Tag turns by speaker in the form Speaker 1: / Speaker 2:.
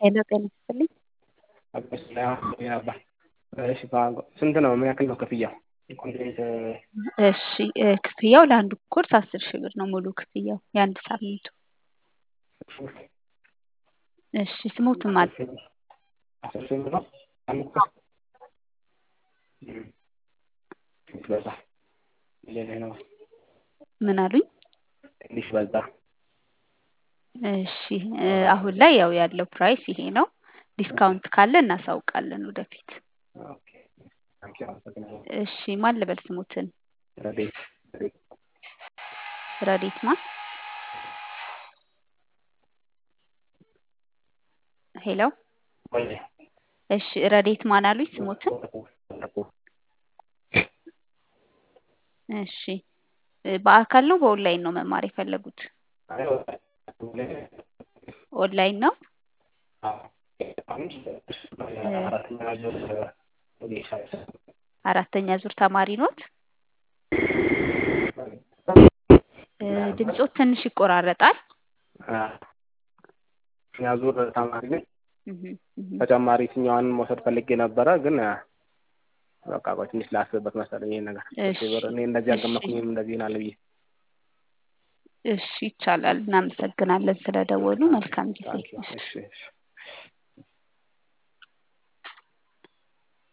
Speaker 1: ሄሎ ጤና ይስጥልኝ።
Speaker 2: እሺ ስንት ነው? ምን ያክል ነው ክፍያው? ኮንቴንት
Speaker 1: እሺ ክፍያው ለአንዱ ኮርስ 10,000 ብር ነው ሙሉ ክፍያው የአንድ ሳምንቱ። እሺ ስሙትም አለ
Speaker 2: 10,000 ብር ነው አንድ ኮርስ። በዛ ሌላ ነው
Speaker 1: ምን አሉኝ?
Speaker 2: ትንሽ በዛ።
Speaker 1: እሺ አሁን ላይ ያው ያለው ፕራይስ ይሄ ነው። ዲስካውንት ካለ እናሳውቃለን ወደፊት።
Speaker 2: ኦኬ ታንኪ ዩ።
Speaker 1: እሺ ማን ልበል ስሙትን?
Speaker 2: ረዴት
Speaker 1: ረዴት ማን? ሄሎ
Speaker 2: ወይ
Speaker 1: እሺ ረዴት ማን አሉኝ ስሙትን? እሺ በአካል ነው በኦንላይን ነው መማር የፈለጉት? ኦንላይን ነው። አራተኛ ዙር ተማሪ ኖት? ድምጾት ትንሽ ይቆራረጣል።
Speaker 2: ዙር ተማሪ ነኝ። ተጨማሪ የትኛዋን መውሰድ ፈልጌ ነበረ ግን በቃ ቆይ ትንሽ ላስብበት መሰለኝ ይሄን ነገር። እሺ እኔ እንደዚህ አልገመትኩኝም እንደዚህ ይሆናል ብዬ።
Speaker 1: እሺ ይቻላል። እናመሰግናለን ስለደወሉ። መልካም ጊዜ።
Speaker 2: እሺ